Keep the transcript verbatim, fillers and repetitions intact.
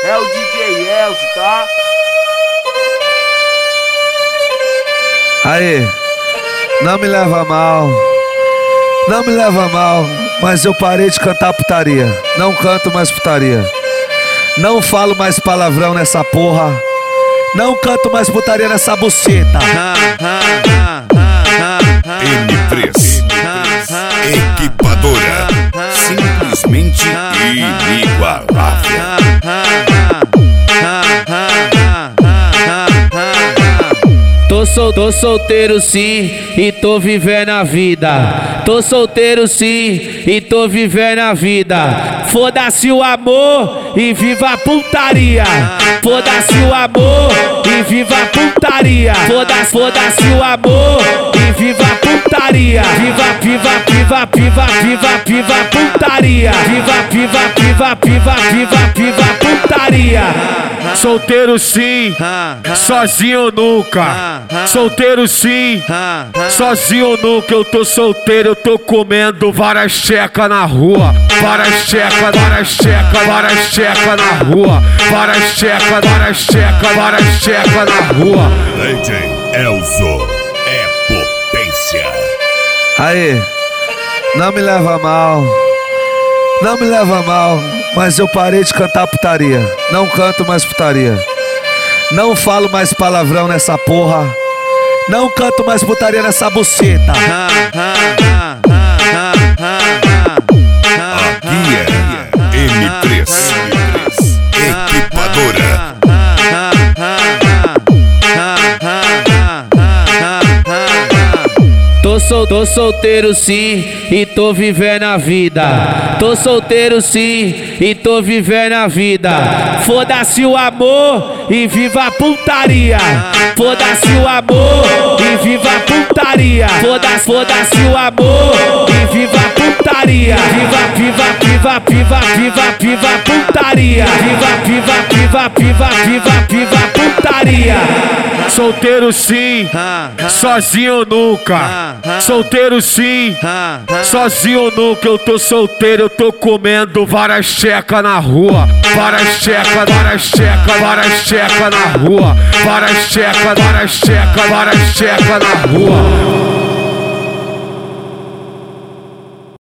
É o D J Elcio, tá? Aí, não me leva mal, não me leva mal, mas eu parei de cantar putaria. Não canto mais putaria. Não falo mais palavrão nessa porra. Não canto mais putaria nessa buceta. M três Equipadora, simplesmente inigualável. Tô, sol, tô solteiro sim e tô vivendo a vida. Tô solteiro sim e tô vivendo a vida. Foda-se o amor e viva a putaria. Foda-se o amor e viva a putaria. Foda-se, foda-se o amor e viva a putaria. Viva, viva, viva, viva, viva, viva a putaria. Viva, viva, viva, viva, viva, viva a putaria. Solteiro sim, sozinho nunca. Solteiro sim, sozinho nunca. Eu tô solteiro, eu tô comendo várias checas na rua. Várias checas, várias checas, várias checas na rua. Várias checas, várias checas, várias checas na rua. D J Elcio é potência. Aí, não me leva mal, não me leva mal, mas eu parei de cantar putaria. Não canto mais putaria. Não falo mais palavrão nessa porra. Não canto mais putaria nessa buceta. Aqui é M três Equipadora. Tô, sol, tô solteiro sim e tô vivendo a vida. Tô solteiro sim e tô vivendo a vida. Foda-se o amor e viva a putaria. Foda-se o amor e viva a putaria. Foda-se, foda-se o amor e viva a putaria. Viva, viva, viva, viva, viva, viva a putaria. Viva, viva, viva, viva, viva, viva a putaria. Solteiro sim, sozinho nunca. Solteiro sim, sozinho nunca. Eu tô solteiro, eu tô comendo várias checas na rua. Várias checas, várias checas, várias checas na rua. Várias checas, várias checas, várias checas na rua.